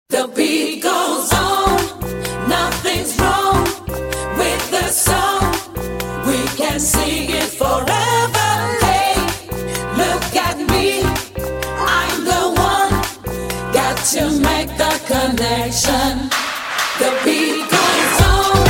The beat goes on, nothing's wrong with the song. We can sing it forever. Hey, look at me, I'm the one. Got to make the connection. The beat goes on.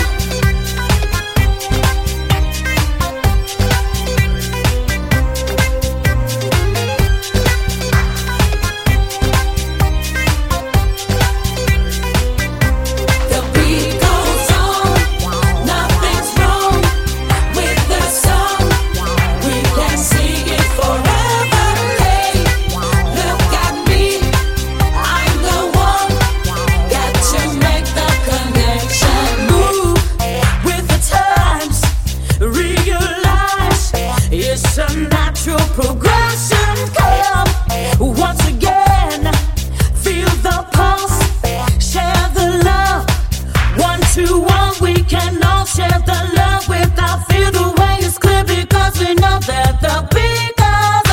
It's a natural progression. Come once again, feel the pulse, share the love. 1 to 1, we can all share the love without fear. The way is clear because we know that the beat goes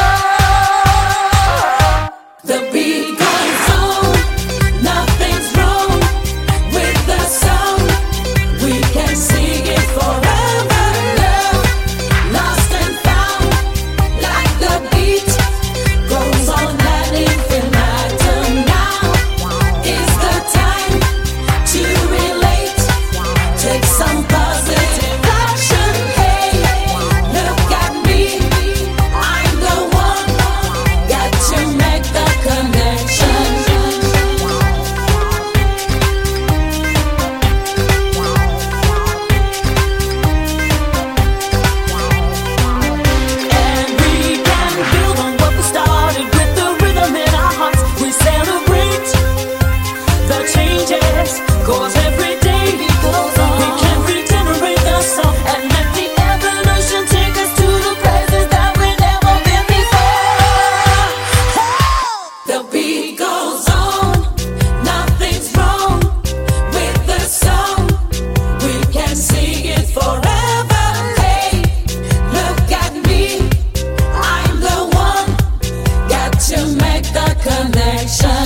on. The beat goes on, nothing's wrong with the song. We can sing it forever. Cause every day it goes on. We can regenerate the song and let the evolution take us to the places that we've never been before. Hey! The beat goes on, nothing's wrong with the song. We can sing it forever. Hey, look at me, I'm the one. Got to make the connection.